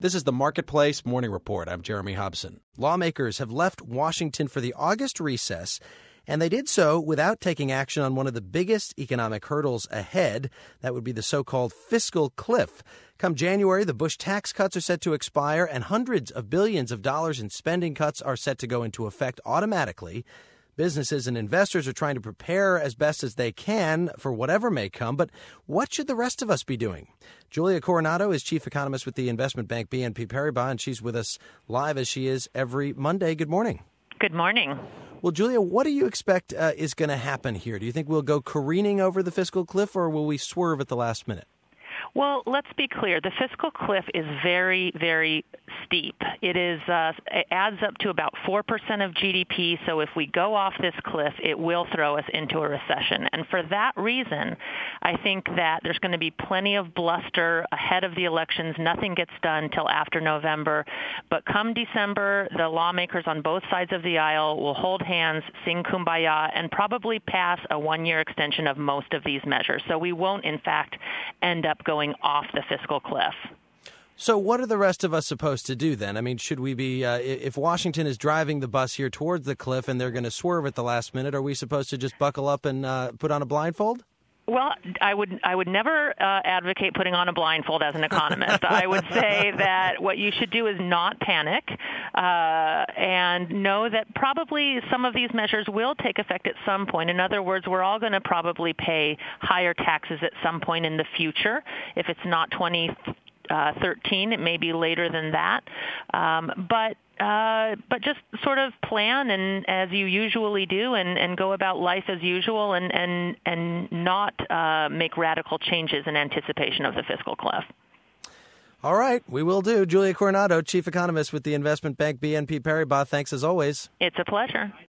This is the Marketplace Morning Report. I'm Jeremy Hobson. Lawmakers have left Washington for the August recess, and they did so without taking action on one of the biggest economic hurdles ahead. That would be the so-called fiscal cliff. Come January, the Bush tax cuts are set to expire, and hundreds of billions of dollars in spending cuts are set to go into effect automatically. Businesses and investors are trying to prepare as best as they can for whatever may come. But what should the rest of us be doing? Julia Coronado is chief economist with the investment bank BNP Paribas, and she's with us live as she is every Monday. Good morning. Good morning. Well, Julia, what do you expect is going to happen here? Do you think we'll go careening over the fiscal cliff, or will we swerve at the last minute? Well, let's be clear. The fiscal cliff is very, very steep. It adds up to about 4% of GDP. So if we go off this cliff, it will throw us into a recession. And for that reason, I think that there's going to be plenty of bluster ahead of the elections. Nothing gets done till after November. But come December, the lawmakers on both sides of the aisle will hold hands, sing Kumbaya, and probably pass a one-year extension of most of these measures. So we won't, in fact, end up going off the fiscal cliff. So what are the rest of us supposed to do then? I mean, should we be, if Washington is driving the bus here towards the cliff and they're going to swerve at the last minute, are we supposed to just buckle up and put on a blindfold? Well, I would never advocate putting on a blindfold as an economist. I would say that what you should do is not panic and know that probably some of these measures will take effect at some point. In other words, we're all going to probably pay higher taxes at some point in the future. If it's not 2013, it may be later than that. But just sort of plan and as you usually do and go about life as usual and not make radical changes in anticipation of the fiscal cliff. All right, we will do. Julia Coronado, chief economist with the investment bank BNP Paribas. Thanks as always. It's a pleasure.